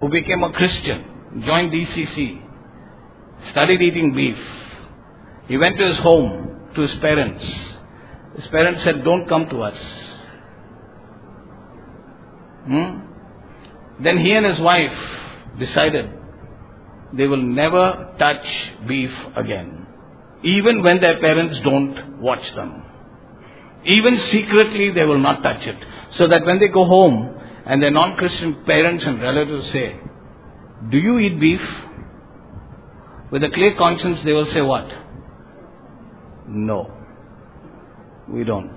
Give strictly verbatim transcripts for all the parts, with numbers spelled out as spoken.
who became a Christian, joined D C C, studied eating beef. He went to his home, to his parents. His parents said, don't come to us. Hmm? Then he and his wife decided they will never touch beef again. Even when their parents don't watch them. Even secretly they will not touch it. So that when they go home and their non-Christian parents and relatives say, do you eat beef? With a clear conscience they will say what? No, we don't.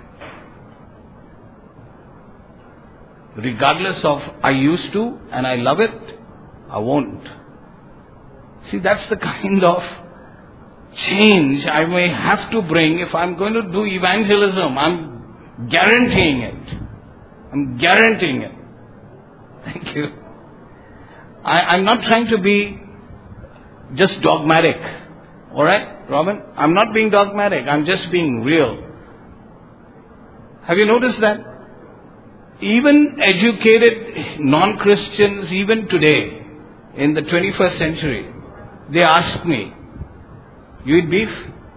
Regardless of I used to and I love it, I won't. See, that's the kind of change I may have to bring if I'm going to do evangelism. I'm guaranteeing it. I'm guaranteeing it. Thank you. I, I'm not trying to be just dogmatic. Alright, Robin? I'm not being dogmatic. I'm just being real. Have you noticed that? Even educated non-Christians, even today, in the twenty-first century, they ask me, you eat beef?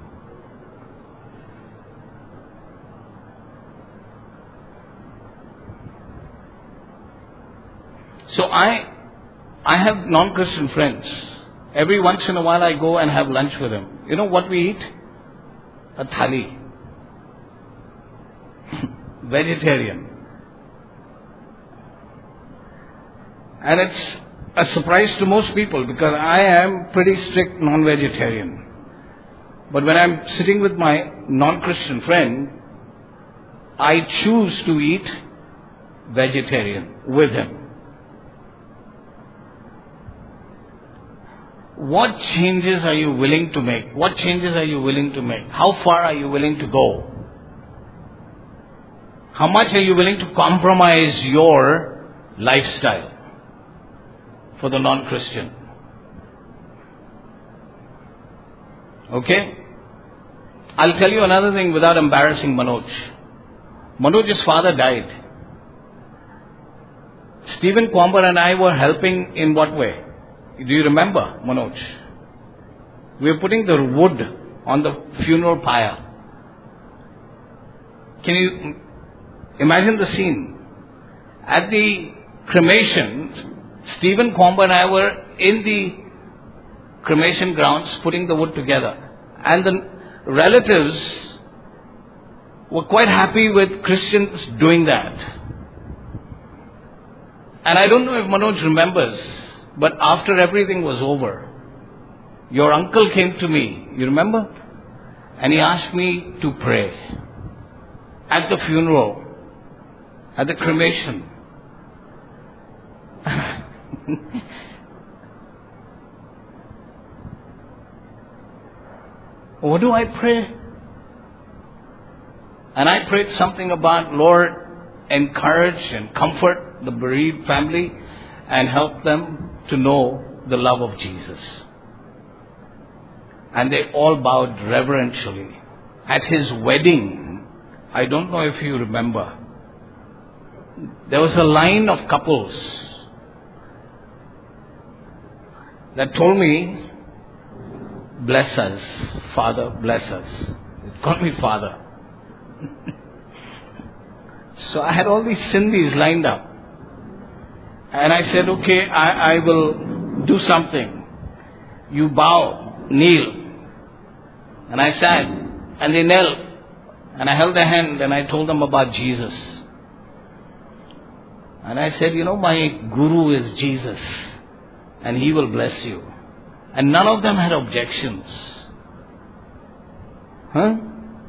So I, I have non-Christian friends. Every once in a while I go and have lunch with them. You know what we eat? A thali. Vegetarian. And it's a surprise to most people because I am pretty strict non-vegetarian. But when I'm sitting with my non-Christian friend, I choose to eat vegetarian with him. What changes are you willing to make? What changes are you willing to make? How far are you willing to go? How much are you willing to compromise your lifestyle for the non-Christian? Okay? I'll tell you another thing without embarrassing Manoj. Manoj's father died. Stephen Kwamber and I were helping in what way? Do you remember, Manoj? We were putting the wood on the funeral pyre. Can you imagine the scene? At the cremation, Stephen Kwamber and I were in the cremation grounds putting the wood together. And the relatives were quite happy with Christians doing that. And I don't know if Manoj remembers, but after everything was over, your uncle came to me, you remember? And he asked me to pray at the funeral, at the cremation. What do I pray? And I prayed something about, Lord, encourage and comfort the bereaved family and help them to know the love of Jesus. And they all bowed reverentially. At his wedding, I don't know if you remember, there was a line of couples that told me, bless us, Father, bless us. It called me Father. So I had all these Sindhis lined up. And I said, okay, I, I will do something. You bow, kneel. And I sat, and they knelt. And I held their hand and I told them about Jesus. And I said, you know, my guru is Jesus. And he will bless you. And none of them had objections. Huh?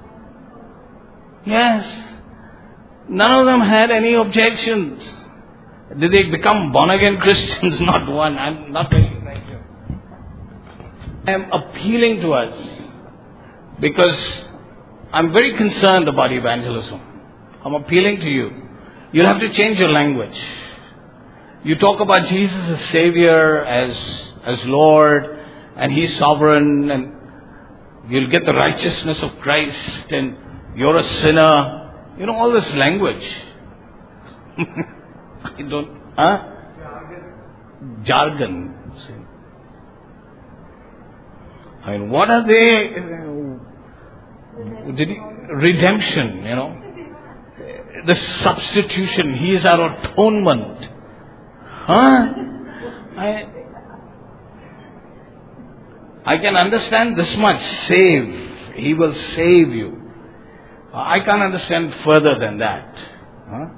Yes. None of them had any objections. Did they become born-again Christians? Not one. I'm not very like you. I am appealing to us because I'm very concerned about evangelism. I'm appealing to you. You'll have to change your language. You talk about Jesus as Savior, as, as Lord, and He's sovereign, and you'll get the righteousness of Christ, and you're a sinner. You know, all this language. I don't, huh? jargon. See? I mean, what are they? Did he, redemption, you know. The substitution. He is our atonement. Huh? I, I can understand this much. Save. He will save you. I can't understand further than that. Huh?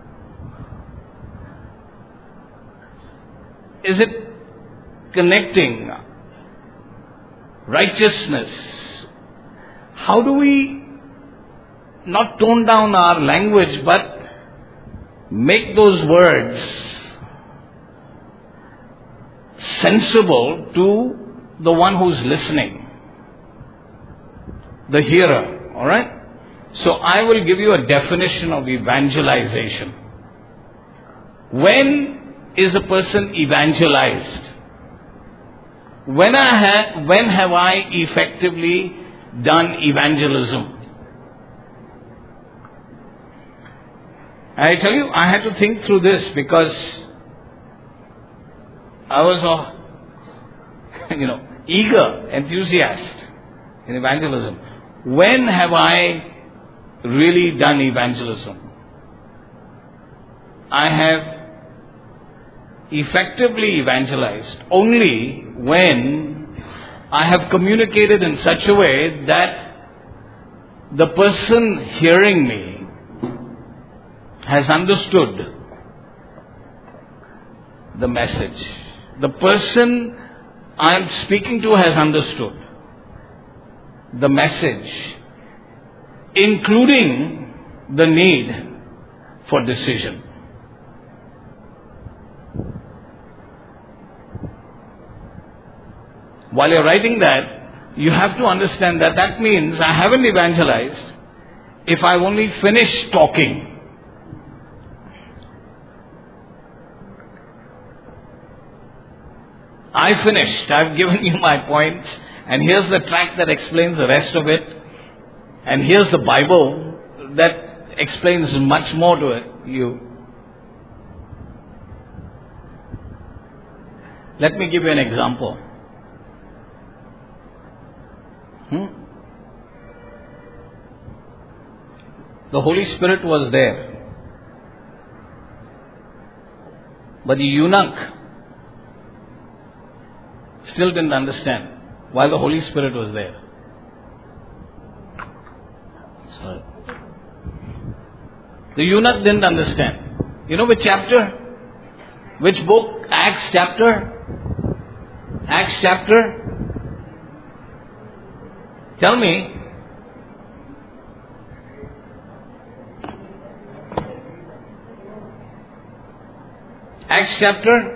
Is it connecting righteousness? How do we not tone down our language but make those words sensible to the one who's listening, the hearer? Alright? So I will give you a definition of evangelization. When is a person evangelized? When, I ha- when have I effectively done evangelism? I tell you, I had to think through this because I was a, you know, eager enthusiast in evangelism. When have I really done evangelism? I have effectively evangelized only when I have communicated in such a way that the person hearing me has understood the message. The person I am speaking to has understood the message, including the need for decision. While you're writing that, you have to understand that that means I haven't evangelized if I've only finished talking. I finished. I've given you my points, and here's the tract that explains the rest of it, and here's the Bible that explains much more to it, you. Let me give you an example. Hmm? The Holy Spirit was there, but the eunuch still didn't understand while the Holy Spirit was there. Sorry. The eunuch didn't understand. You know which chapter? Which book? Acts chapter? Acts chapter? Tell me. Acts chapter?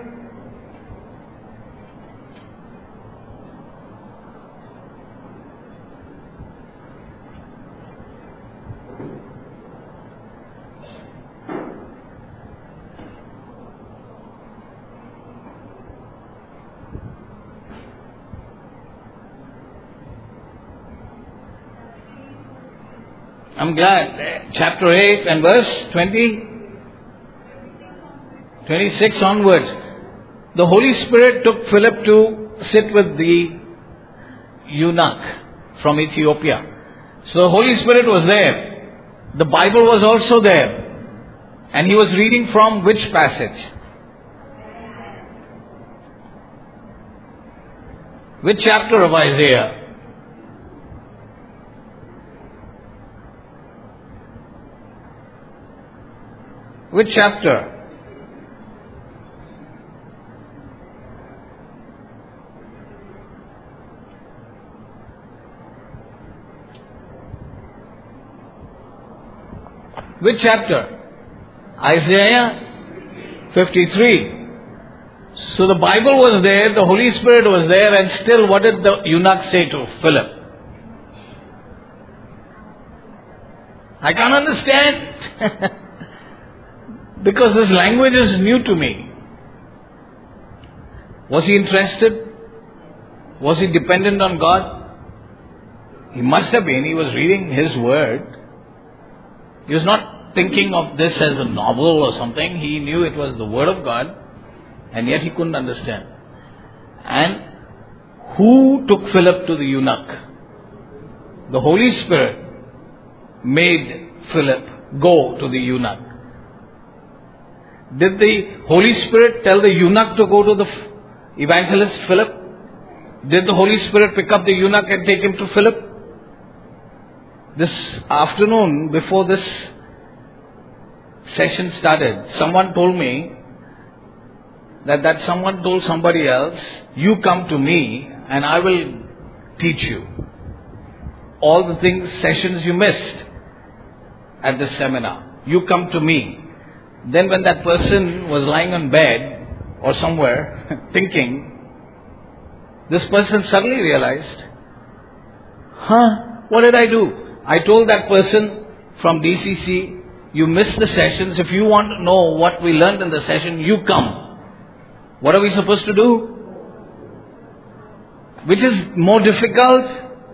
I'm glad. Chapter eight and verse twenty, twenty-six onwards. The Holy Spirit took Philip to sit with the eunuch from Ethiopia. So the Holy Spirit was there. The Bible was also there. And he was reading from which passage? Which chapter of Isaiah? Which chapter? Which chapter? Isaiah fifty-three. So the Bible was there, the Holy Spirit was there, and still what did the eunuch say to Philip? I can't understand. Because this language is new to me. Was he interested? Was he dependent on God? He must have been. He was reading His Word. He was not thinking of this as a novel or something. He knew it was the Word of God. And yet he couldn't understand. And who took Philip to the eunuch? The Holy Spirit made Philip go to the eunuch. Did the Holy Spirit tell the eunuch to go to the evangelist Philip? Did the Holy Spirit pick up the eunuch and take him to Philip? This afternoon, before this session started, someone told me that, that someone told somebody else, you come to me and I will teach you all the things, sessions you missed at this seminar. You come to me. Then when that person was lying on bed or somewhere thinking, this person suddenly realized, huh, what did I do? I told that person from D C C, you missed the sessions. If you want to know what we learned in the session, you come. What are we supposed to do? Which is more difficult?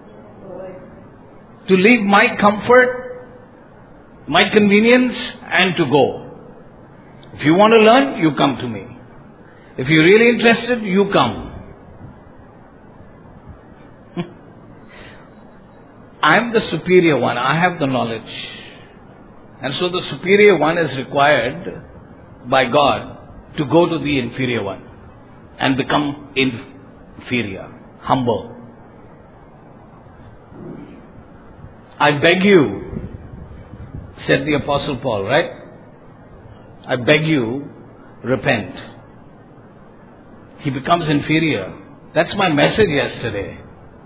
To leave my comfort, my convenience, and to go. If you want to learn, you come to me. If you're really interested, you come. I'm the superior one. I have the knowledge. And so the superior one is required by God to go to the inferior one and become inferior, humble. I beg you, said the Apostle Paul, right? I beg you, repent. He becomes inferior. That's my message yesterday.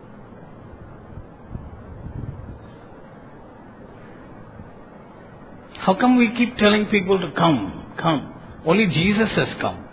How come we keep telling people to come, come? Only Jesus has come.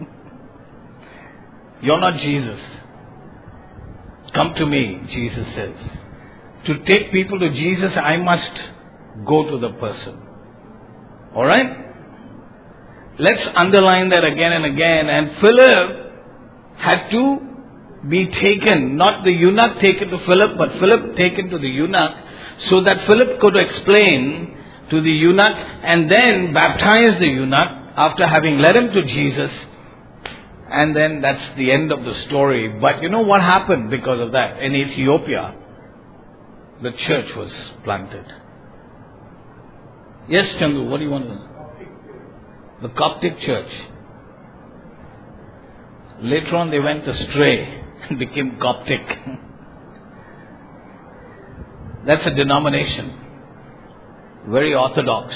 You're not Jesus. Come to me, Jesus says. To take people to Jesus, I must go to the person. Alright? Let's underline that again and again. And Philip had to be taken, not the eunuch taken to Philip, but Philip taken to the eunuch, so that Philip could explain to the eunuch and then baptize the eunuch after having led him to Jesus. And then that's the end of the story. But you know what happened because of that? In Ethiopia, the church was planted. Yes, Chandu, what do you want to know? The Coptic church. Later on they went astray and became Coptic. That's a denomination. Very orthodox.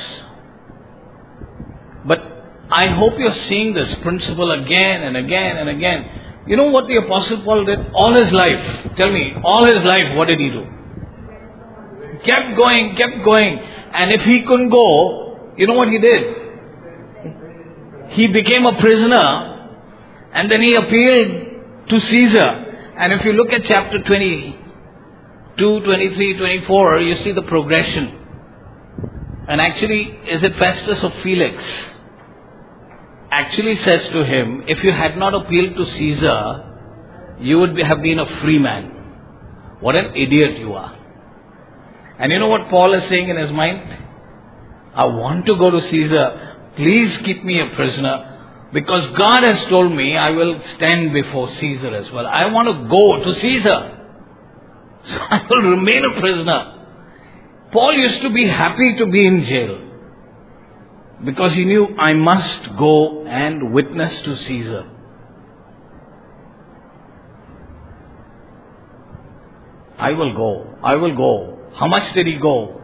But I hope you're seeing this principle again and again and again. You know what the Apostle Paul did all his life? Tell me, all his life, what did he do? Kept going, kept going. And if he couldn't go, you know what he did? He became a prisoner and then he appealed to Caesar. And if you look at chapter twenty-two, twenty-three, twenty-four, you see the progression. And actually, is it Festus or Felix? Actually says to him, if you had not appealed to Caesar, you would be, have been a free man. What an idiot you are. And you know what Paul is saying in his mind? I want to go to Caesar. Please keep me a prisoner. Because God has told me I will stand before Caesar as well. I want to go to Caesar. So I will remain a prisoner. Paul used to be happy to be in jail. Because he knew, I must go and witness to Caesar. I will go. I will go. How much did he go?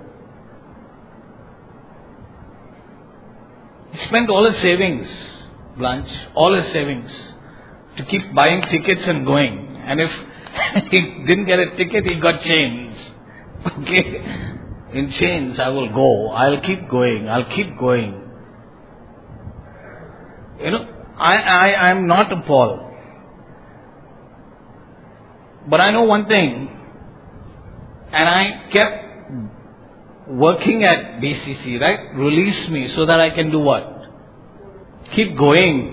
He spent all his savings, Blanche, all his savings, to keep buying tickets and going. And if he didn't get a ticket, he got chains. Okay? In chains, I will go. I'll keep going. I'll keep going. You know, I, I, I'm not a Paul. But I know one thing. And I kept working at B C C, right? Release me so that I can do what? Keep going.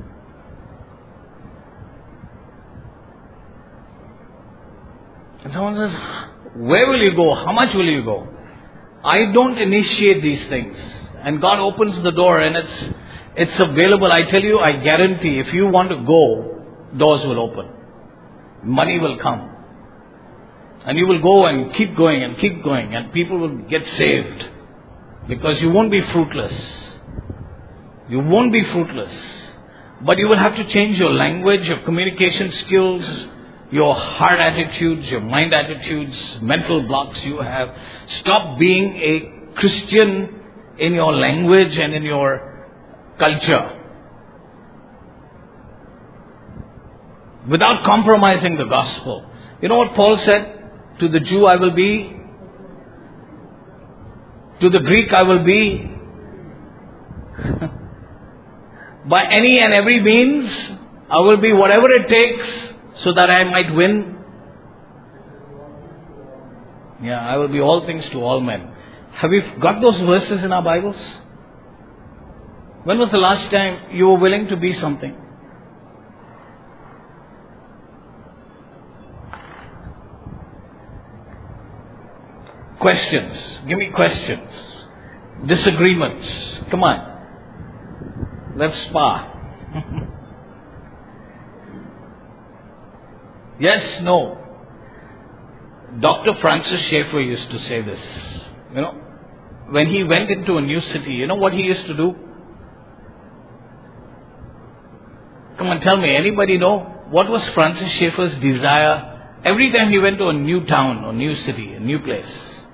And someone says, where will you go? How much will you go? I don't initiate these things. And God opens the door and it's It's available. I tell you, I guarantee, if you want to go, doors will open. Money will come. And you will go and keep going and keep going, and people will get saved. Because you won't be fruitless. You won't be fruitless. But you will have to change your language, your communication skills, your heart attitudes, your mind attitudes, mental blocks you have. Stop being a Christian in your language and in your culture. Without compromising the gospel. You know what Paul said? To the Jew I will be. To the Greek I will be. By any and every means, I will be whatever it takes so that I might win. Yeah, I will be all things to all men. Have we got those verses in our Bibles? When was the last time you were willing to be something? Questions. Give me questions. Disagreements. Come on. Let's spar. Yes, no. Doctor Francis Schaeffer used to say this. You know, when he went into a new city, you know what he used to do? Come on, tell me, anybody know? What was Francis Schaeffer's desire every time he went to a new town or new city, a new place?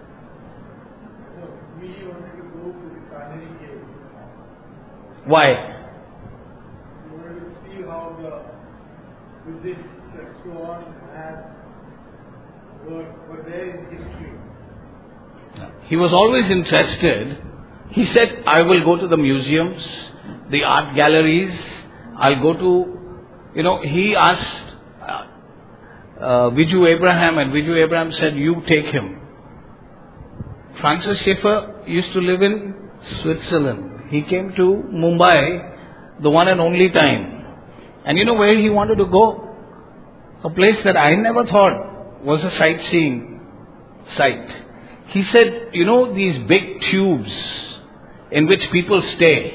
We wanted to go to the Canary Caves. Why? We wanted to see how the Buddhists and so on had were, were there in history. He was always interested. He said, I will go to the museums, the art galleries. I'll go to, you know, he asked uh, uh, Viju Abraham, and Viju Abraham said, you take him. Francis Schaeffer used to live in Switzerland. He came to Mumbai the one and only time. And you know where he wanted to go? A place that I never thought was a sightseeing site. He said, you know these big tubes in which people stay?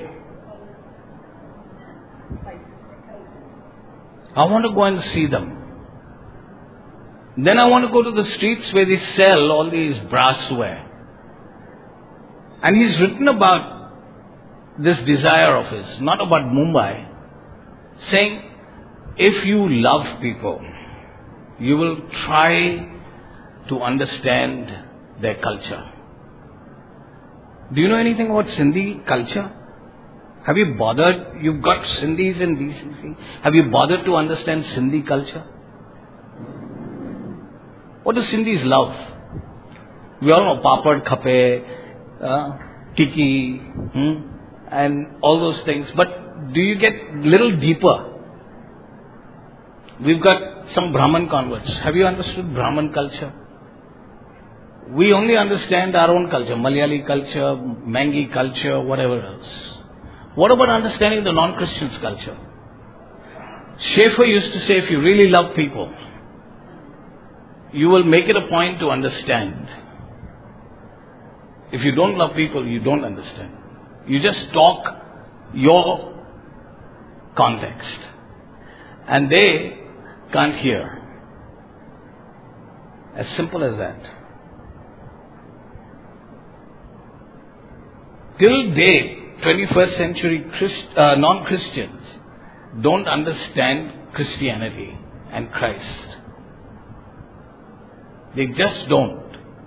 I want to go and see them. Then I want to go to the streets where they sell all these brassware. And he's written about this desire of his, not about Mumbai, saying, if you love people, you will try to understand their culture. Do you know anything about Sindhi culture? Have you bothered? You've got Sindhis in D C C. Have you bothered to understand Sindhi culture? What do Sindhis love? We all know Papad, Khape, uh, Tiki, hmm, and all those things. But do you get a little deeper? We've got some Brahman converts. Have you understood Brahman culture? We only understand our own culture, Malayali culture, Mangi culture, whatever else. What about understanding the non-Christians' culture? Schaeffer used to say, if you really love people, you will make it a point to understand. If you don't love people, you don't understand. You just talk your context. And they can't hear. As simple as that. Till date, twenty-first century Christ, uh, non-Christians don't understand Christianity and Christ. They just don't.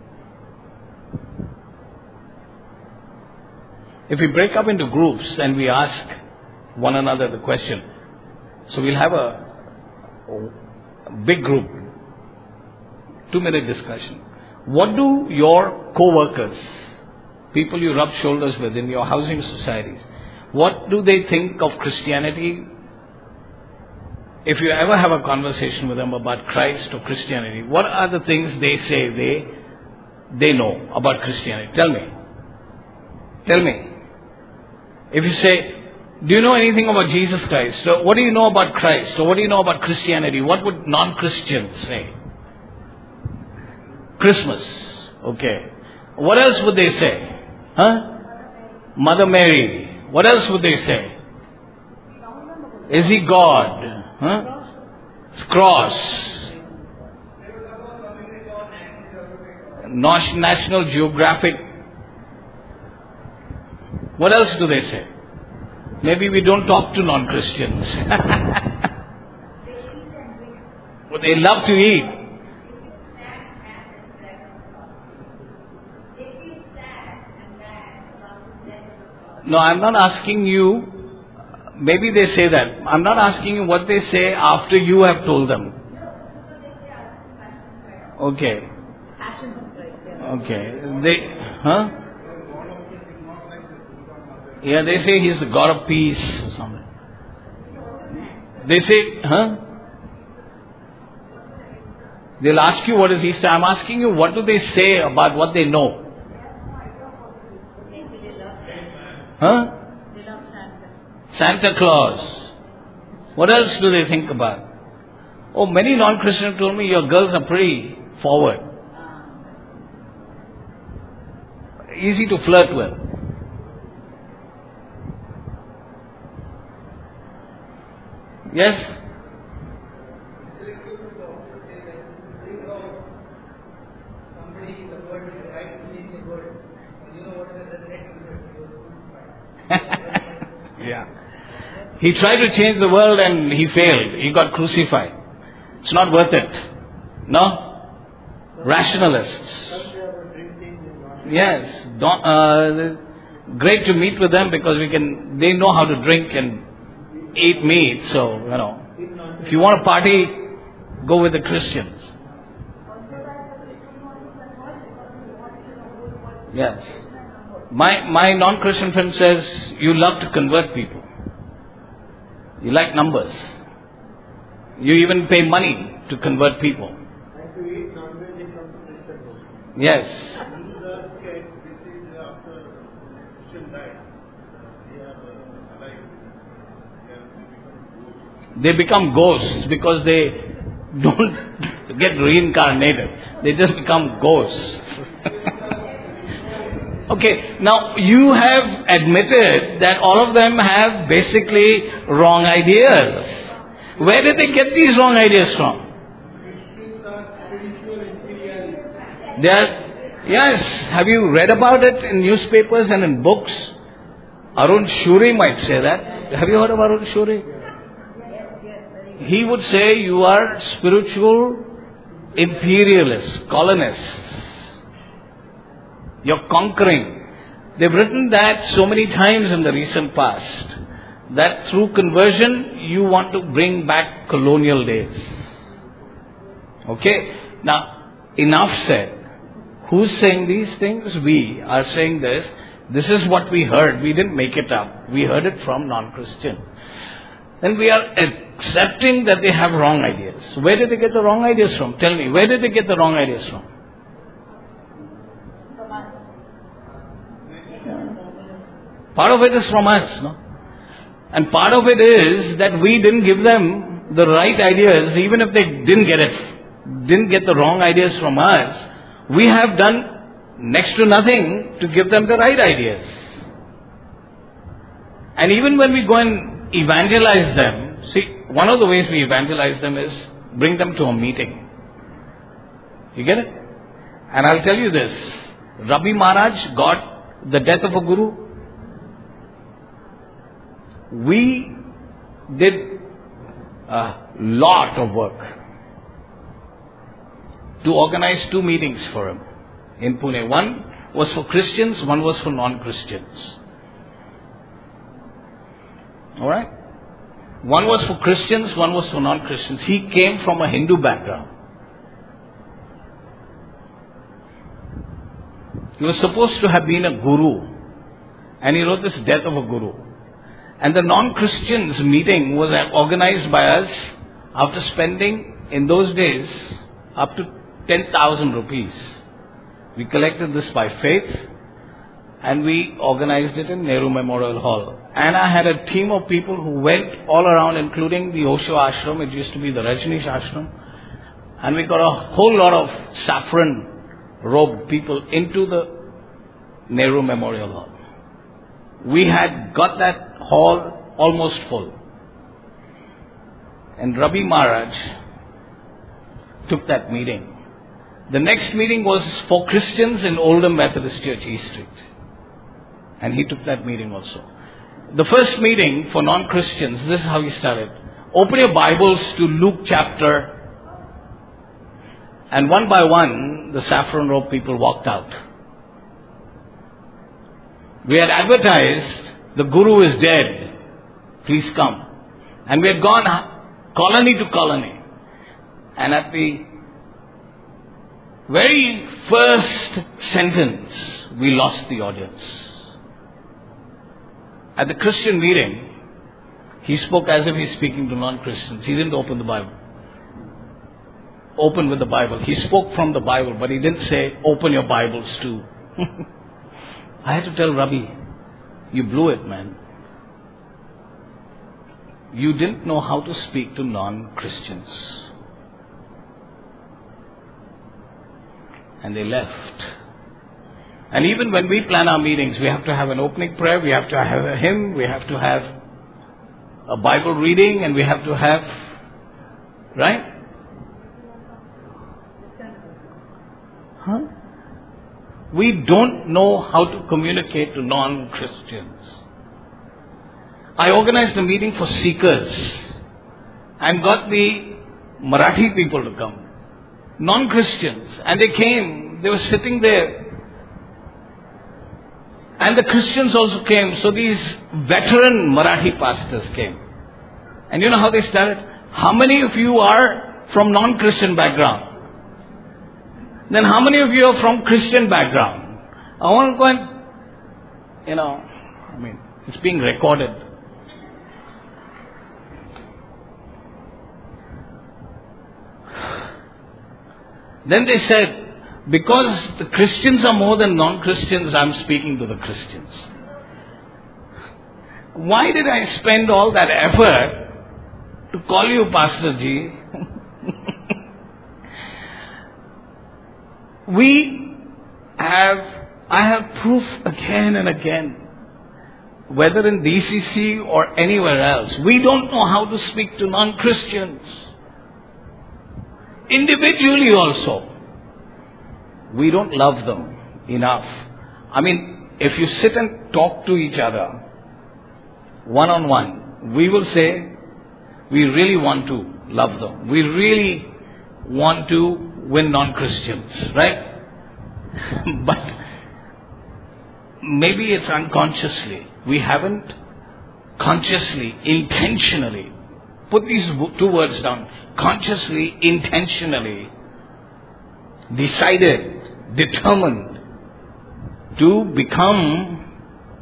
If we break up into groups and we ask one another the question, so we'll have a, a big group, two-minute discussion. What do your co-workers, people you rub shoulders with in your housing societies, what do they think of Christianity? If you ever have a conversation with them about Christ or Christianity, what are the things they say they they know about Christianity? Tell me. Tell me. If you say, do you know anything about Jesus Christ? Or what do you know about Christ? Or what do you know about Christianity? What would non-Christians say? Christmas. Okay. What else would they say? Huh? Mother Mary. What else would they say? Is he God? Huh? Cross. Nas- National Geographic. What else do they say? Maybe we don't talk to non-Christians. But they love to eat. No, I'm not asking you. Maybe they say that. I'm not asking you what they say after you have told them. Okay. Okay. They, huh? Yeah, they say he's the God of peace or something. They say, huh? They'll ask you what is Easter. I'm asking you what do they say about what they know? Huh? Santa Claus. What else do they think about? Oh, many non-Christians told me your girls are pretty forward. Easy to flirt with. Yes? Yeah. He tried to change the world and he failed. He got crucified. It's not worth it. No? Rationalists. Yes. Don't, uh, great to meet with them because we can. They know how to drink and eat meat. So, you know, if you want to party, go with the Christians. Yes. My my non-Christian friend says you love to convert people. You like numbers. You even pay money to convert people. And to eat non-veg in from the Christian world. Yes. In the case, this is after Christian died. They are uh, alive. They They have become ghosts. become ghosts because they don't get reincarnated. They just become ghosts. Okay, now you have admitted that all of them have basically wrong ideas. Where did they get these wrong ideas from? Christians are spiritual imperialists. They are, yes, have you read about it in newspapers and in books? Arun Shuri might say that. Have you heard of Arun Shuri? He would say you are spiritual imperialists, colonists. You're conquering. They've written that so many times in the recent past that through conversion you want to bring back colonial days. Okay? Now, enough said. Who's saying these things? We are saying this. This is what we heard. We didn't make it up. We heard it from non-Christians. Then we are accepting that they have wrong ideas. Where did they get the wrong ideas from? Tell me, where did they get the wrong ideas from? Part of it is from us, no? And part of it is that we didn't give them the right ideas, even if they didn't get it, didn't get the wrong ideas from us. We have done next to nothing to give them the right ideas. And even when we go and evangelize them, see, one of the ways we evangelize them is bring them to a meeting. You get it? And I'll tell you this, Rabi Maharaj got the death of a guru. We did a lot of work to organize two meetings for him in Pune. One was for Christians, one was for non-Christians. Alright? One was for Christians, one was for non-Christians. He came from a Hindu background. He was supposed to have been a guru. And he wrote this Death of a Guru. And the non-Christians meeting was organized by us after spending, in those days, up to ten thousand rupees. We collected this by faith and we organized it in Nehru Memorial Hall. And I had a team of people who went all around, including the Osho Ashram. It used to be the Rajneesh Ashram. And we got a whole lot of saffron robed people into the Nehru Memorial Hall. We had got that hall almost full. And Ravi Maharaj took that meeting. The next meeting was for Christians in Oldham Methodist Church, East Street. And he took that meeting also. The first meeting for non-Christians, this is how he started. Open your Bibles to Luke chapter. And one by one, the saffron robe people walked out. We had advertised, the Guru is dead. Please come. And we had gone colony to colony. And at the very first sentence, we lost the audience. At the Christian meeting, he spoke as if he's speaking to non-Christians. He didn't open the Bible. Open with the Bible. He spoke from the Bible, but he didn't say, open your Bibles too. I had to tell Ravi, you blew it, man. You didn't know how to speak to non-Christians. And they left. And even when we plan our meetings, we have to have an opening prayer, we have to have a hymn, we have to have a Bible reading, and we have to have, right? Huh? We don't know how to communicate to non-Christians. I organized a meeting for seekers and got the Marathi people to come. Non-Christians. And they came. They were sitting there. And the Christians also came. So these veteran Marathi pastors came. And you know how they started? How many of you are from non-Christian background? Then how many of you are from Christian background? I want to go and, you know, I mean, it's being recorded. Then they said, because the Christians are more than non-Christians, I'm speaking to the Christians. Why did I spend all that effort to call you Pastor Ji? We have, I have proof again and again, whether in D C C or anywhere else, we don't know how to speak to non-Christians. Individually also. We don't love them enough. I mean, if you sit and talk to each other, one-on-one, we will say, we really want to love them. We really want to win non-Christians, right? But maybe it's unconsciously. We haven't consciously, intentionally, put these two words down, consciously, intentionally decided, determined to become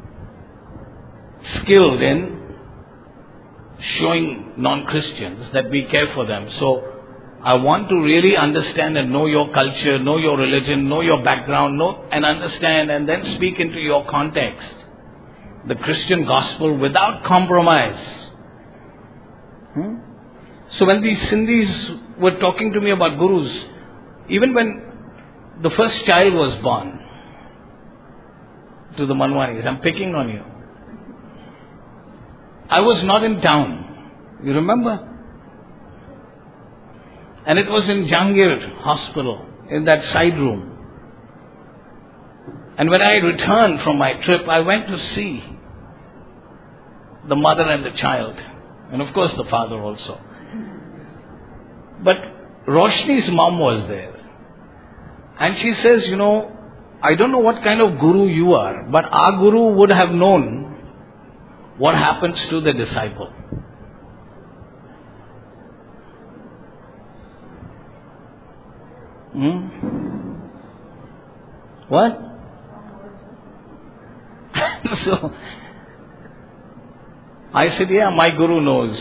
skilled in showing non-Christians that we care for them. So I want to really understand and know your culture, know your religion, know your background, know and understand, and then speak into your context the Christian gospel without compromise. Hmm? So when these Sindhis were talking to me about gurus, even when the first child was born to the Manwanis, I'm picking on you. I was not in town. You remember? And it was in Jangir Hospital, in that side room. And when I returned from my trip, I went to see the mother and the child. And of course the father also. But Roshni's mom was there. And she says, you know, I don't know what kind of guru you are, but our guru would have known what happens to the disciple. Hmm? What? So, I said, yeah, my guru knows.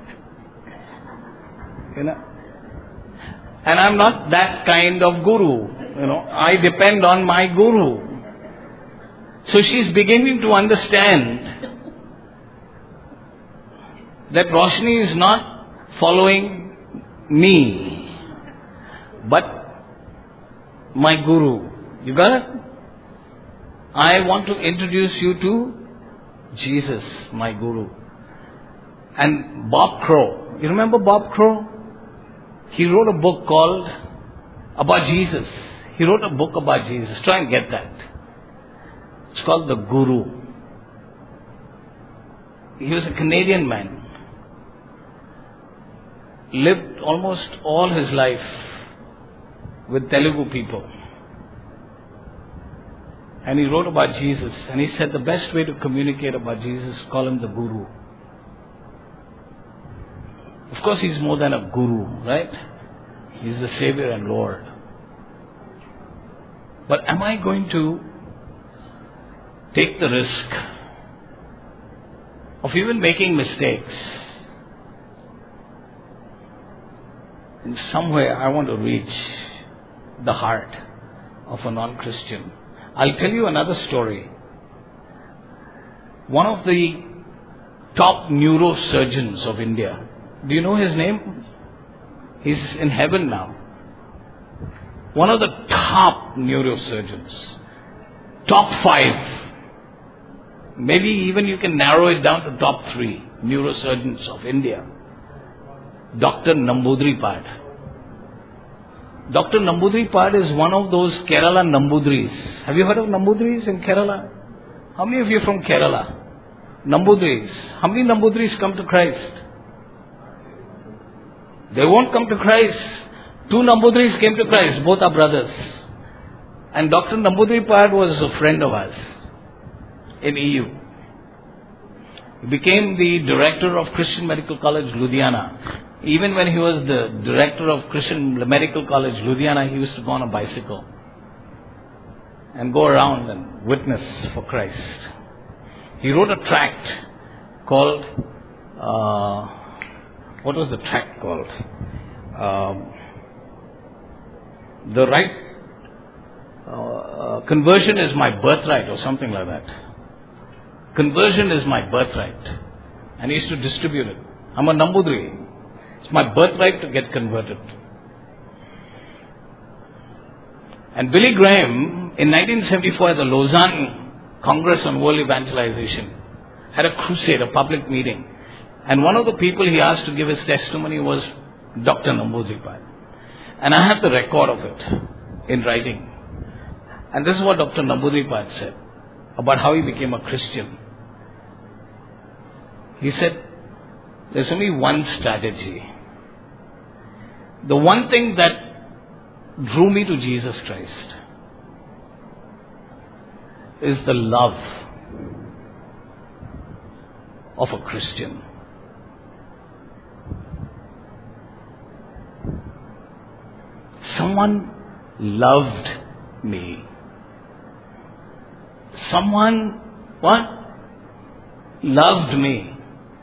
You know? And I'm not that kind of guru. You know, I depend on my guru. So she's beginning to understand that Roshni is not following me, but my guru. You got it? I want to introduce you to Jesus, my guru. And Bob Crow, You remember Bob Crow? He wrote a book called About Jesus. He wrote a book about Jesus. Try and get that. It's called The Guru. He was a Canadian man. Lived almost all his life with Telugu people. And he wrote about Jesus. And he said the best way to communicate about Jesus is call him the Guru. Of course, he's more than a guru, right? He's the Savior and Lord. But am I going to take the risk of even making mistakes? In some way, I want to reach the heart of a non-Christian. I'll tell you another story. One of the top neurosurgeons of India. Do you know his name? He's in heaven now. One of the top neurosurgeons. Top five. Maybe even you can narrow it down to top three neurosurgeons of India. Doctor Nambudripad. Doctor Nambudripad is one of those Kerala Nambudris. Have you heard of Nambudris in Kerala? How many of you are from Kerala? Nambudris. How many Nambudris come to Christ? They won't come to Christ. Two Nambudris came to Christ. Both are brothers. And Doctor Nambudripad was a friend of ours in E U. He became the director of Christian Medical College, Ludhiana. Even when he was the director of Christian Medical College, Ludhiana, he used to go on a bicycle and go around and witness for Christ. He wrote a tract called, uh, what was the tract called? Um, the right, uh, uh, conversion is my birthright or something like that. Conversion is my birthright. And he used to distribute it. I'm a Nambudri. It's my birthright to get converted. And Billy Graham, in nineteen seventy-four at the Lausanne Congress on World Evangelization, had a crusade, a public meeting. And one of the people he asked to give his testimony was Doctor Nambudripad. And I have the record of it in writing. And this is what Doctor Nambudripad said about how he became a Christian. He said, there's only one strategy. The one thing that drew me to Jesus Christ is the love of a Christian. Someone loved me. Someone, what? Loved me.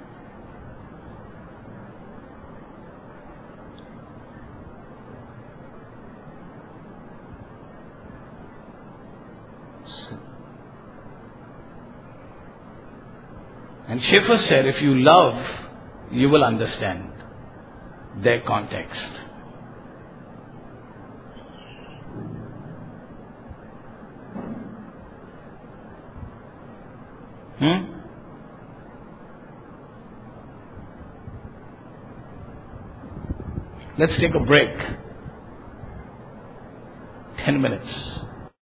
And Schaeffer said, if you love, you will understand their context. Hmm? Let's take a break. Ten minutes.